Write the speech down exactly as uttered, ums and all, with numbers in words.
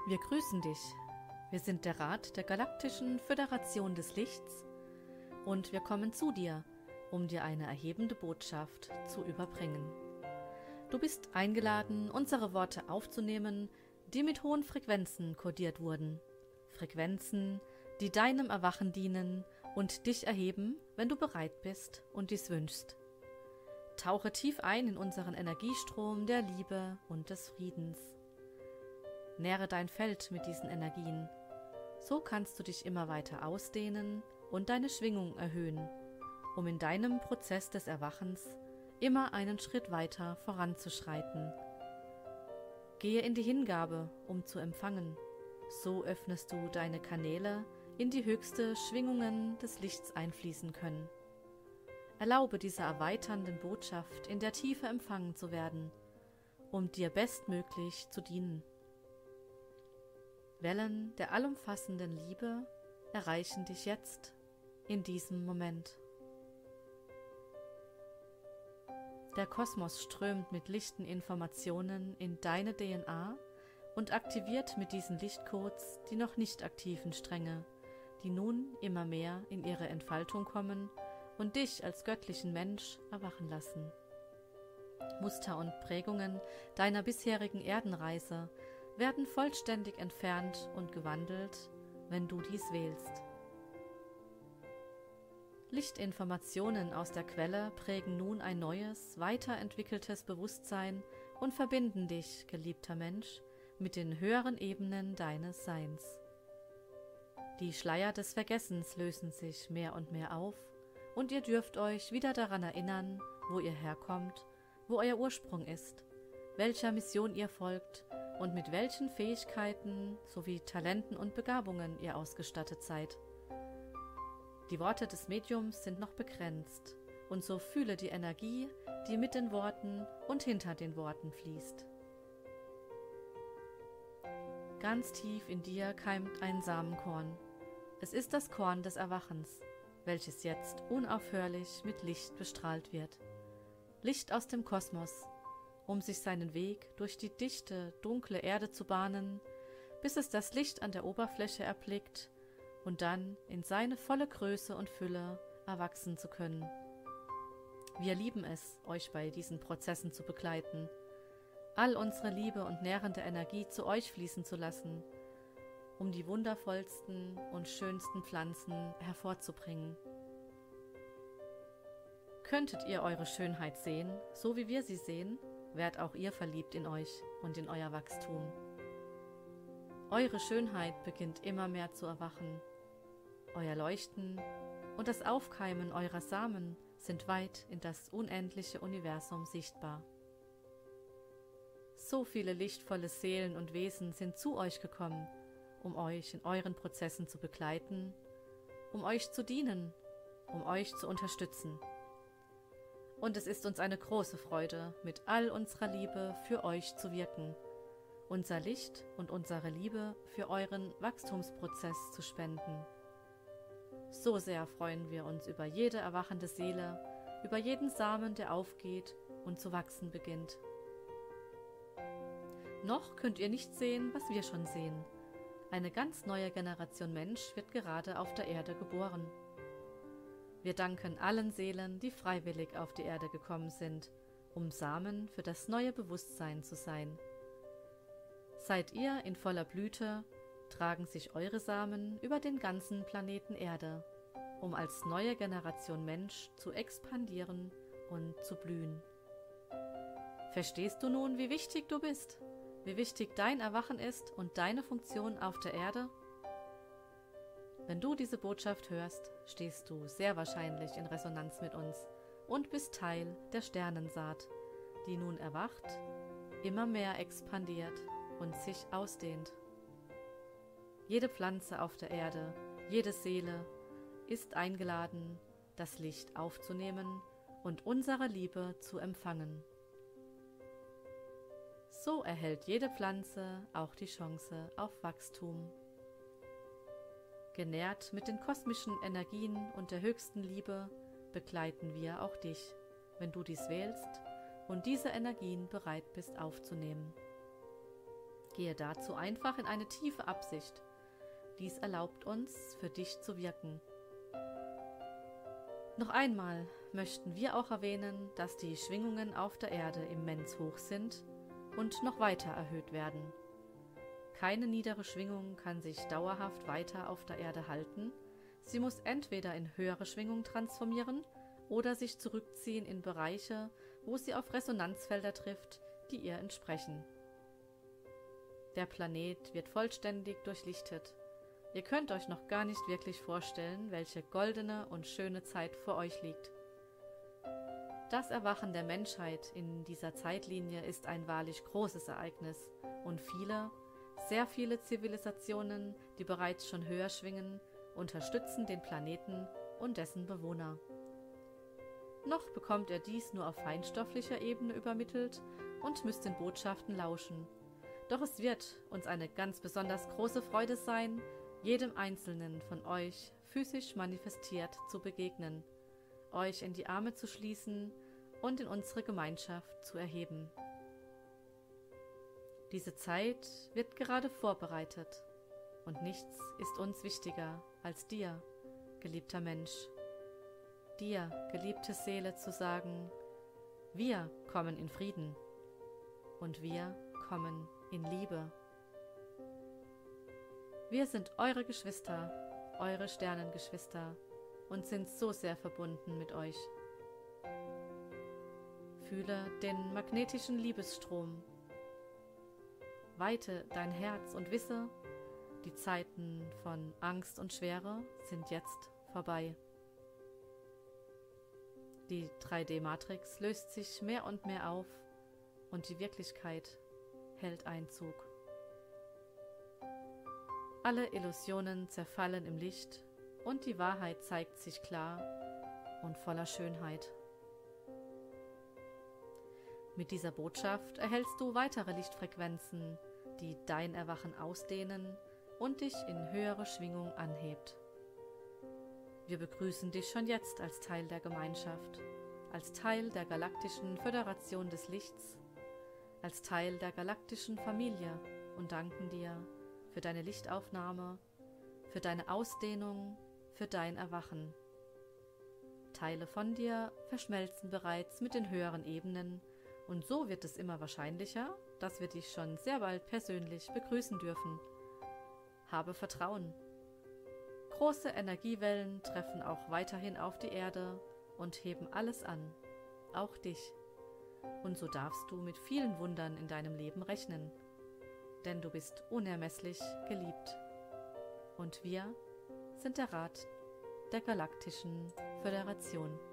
Wir grüßen dich. Wir sind der Rat der Galaktischen Föderation des Lichts und wir kommen zu dir, um dir eine erhebende Botschaft zu überbringen. Du bist eingeladen, unsere Worte aufzunehmen, die mit hohen Frequenzen kodiert wurden. Frequenzen, die deinem Erwachen dienen und dich erheben, wenn du bereit bist und dies wünschst. Tauche tief ein in unseren Energiestrom der Liebe und des Friedens. Nähre dein Feld mit diesen Energien. So kannst du dich immer weiter ausdehnen und deine Schwingung erhöhen, um in deinem Prozess des Erwachens immer einen Schritt weiter voranzuschreiten. Gehe in die Hingabe, um zu empfangen. So öffnest du deine Kanäle, in die höchste Schwingungen des Lichts einfließen können. Erlaube dieser erweiternden Botschaft in der Tiefe empfangen zu werden, um dir bestmöglich zu dienen. Wellen der allumfassenden Liebe erreichen dich jetzt, in diesem Moment. Der Kosmos strömt mit lichten Informationen in deine D N A und aktiviert mit diesen Lichtcodes die noch nicht aktiven Stränge, die nun immer mehr in ihre Entfaltung kommen und dich als göttlichen Mensch erwachen lassen. Muster und Prägungen deiner bisherigen Erdenreise werden vollständig entfernt und gewandelt, wenn du dies wählst. Lichtinformationen aus der Quelle prägen nun ein neues, weiterentwickeltes Bewusstsein und verbinden dich, geliebter Mensch, mit den höheren Ebenen deines Seins. Die Schleier des Vergessens lösen sich mehr und mehr auf und ihr dürft euch wieder daran erinnern, wo ihr herkommt, wo euer Ursprung ist, welcher Mission ihr folgt und mit welchen Fähigkeiten sowie Talenten und Begabungen ihr ausgestattet seid. Die Worte des Mediums sind noch begrenzt, und so fühle die Energie, die mit den Worten und hinter den Worten fließt. Ganz tief in dir keimt ein Samenkorn. Es ist das Korn des Erwachens, welches jetzt unaufhörlich mit Licht bestrahlt wird. Licht aus dem Kosmos, um sich seinen Weg durch die dichte, dunkle Erde zu bahnen, bis es das Licht an der Oberfläche erblickt und dann in seine volle Größe und Fülle erwachsen zu können. Wir lieben es, euch bei diesen Prozessen zu begleiten, all unsere Liebe und nährende Energie zu euch fließen zu lassen, um die wundervollsten und schönsten Pflanzen hervorzubringen. Könntet ihr eure Schönheit sehen, so wie wir sie sehen, wärt auch ihr verliebt in euch und in euer Wachstum. Eure Schönheit beginnt immer mehr zu erwachen. Euer Leuchten und das Aufkeimen eurer Samen sind weit in das unendliche Universum sichtbar. So viele lichtvolle Seelen und Wesen sind zu euch gekommen, um euch in euren Prozessen zu begleiten, um euch zu dienen, um euch zu unterstützen. Und es ist uns eine große Freude, mit all unserer Liebe für euch zu wirken, unser Licht und unsere Liebe für euren Wachstumsprozess zu spenden. So sehr freuen wir uns über jede erwachende Seele, über jeden Samen, der aufgeht und zu wachsen beginnt. Noch könnt ihr nicht sehen, was wir schon sehen. Eine ganz neue Generation Mensch wird gerade auf der Erde geboren. Wir danken allen Seelen, die freiwillig auf die Erde gekommen sind, um Samen für das neue Bewusstsein zu sein. Seid ihr in voller Blüte, tragen sich eure Samen über den ganzen Planeten Erde, um als neue Generation Mensch zu expandieren und zu blühen. Verstehst du nun, wie wichtig du bist, wie wichtig dein Erwachen ist und deine Funktion auf der Erde? Wenn du diese Botschaft hörst, stehst du sehr wahrscheinlich in Resonanz mit uns und bist Teil der Sternensaat, die nun erwacht, immer mehr expandiert und sich ausdehnt. Jede Pflanze auf der Erde, jede Seele ist eingeladen, das Licht aufzunehmen und unsere Liebe zu empfangen. So erhält jede Pflanze auch die Chance auf Wachstum. Genährt mit den kosmischen Energien und der höchsten Liebe begleiten wir auch dich, wenn du dies wählst und diese Energien bereit bist aufzunehmen. Gehe dazu einfach in eine tiefe Absicht. Dies erlaubt uns, für dich zu wirken. Noch einmal möchten wir auch erwähnen, dass die Schwingungen auf der Erde immens hoch sind und noch weiter erhöht werden. Keine niedere Schwingung kann sich dauerhaft weiter auf der Erde halten. Sie muss entweder in höhere Schwingungen transformieren oder sich zurückziehen in Bereiche, wo sie auf Resonanzfelder trifft, die ihr entsprechen. Der Planet wird vollständig durchlichtet. Ihr könnt euch noch gar nicht wirklich vorstellen, welche goldene und schöne Zeit vor euch liegt. Das Erwachen der Menschheit in dieser Zeitlinie ist ein wahrlich großes Ereignis und viele, sehr viele Zivilisationen, die bereits schon höher schwingen, unterstützen den Planeten und dessen Bewohner. Noch bekommt ihr dies nur auf feinstofflicher Ebene übermittelt und müsst den Botschaften lauschen. Doch es wird uns eine ganz besonders große Freude sein, jedem Einzelnen von euch physisch manifestiert zu begegnen, euch in die Arme zu schließen und in unsere Gemeinschaft zu erheben. Diese Zeit wird gerade vorbereitet und nichts ist uns wichtiger als dir, geliebter Mensch. Dir, geliebte Seele, zu sagen, wir kommen in Frieden und wir kommen in Liebe. Wir sind eure Geschwister, eure Sternengeschwister und sind so sehr verbunden mit euch. Fühle den magnetischen Liebesstrom. Weite dein Herz und wisse, die Zeiten von Angst und Schwere sind jetzt vorbei. Die drei D Matrix löst sich mehr und mehr auf und die Wirklichkeit hält Einzug. Alle Illusionen zerfallen im Licht und die Wahrheit zeigt sich klar und voller Schönheit. Mit dieser Botschaft erhältst du weitere Lichtfrequenzen, die dein Erwachen ausdehnen und dich in höhere Schwingung anhebt. Wir begrüßen dich schon jetzt als Teil der Gemeinschaft, als Teil der Galaktischen Föderation des Lichts, als Teil der galaktischen Familie und danken dir für deine Lichtaufnahme, für deine Ausdehnung, für dein Erwachen. Teile von dir verschmelzen bereits mit den höheren Ebenen und so wird es immer wahrscheinlicher, dass wir dich schon sehr bald persönlich begrüßen dürfen. Habe Vertrauen. Große Energiewellen treffen auch weiterhin auf die Erde und heben alles an, auch dich. Und so darfst du mit vielen Wundern in deinem Leben rechnen. Denn du bist unermesslich geliebt. Und wir sind der Rat der Galaktischen Föderation.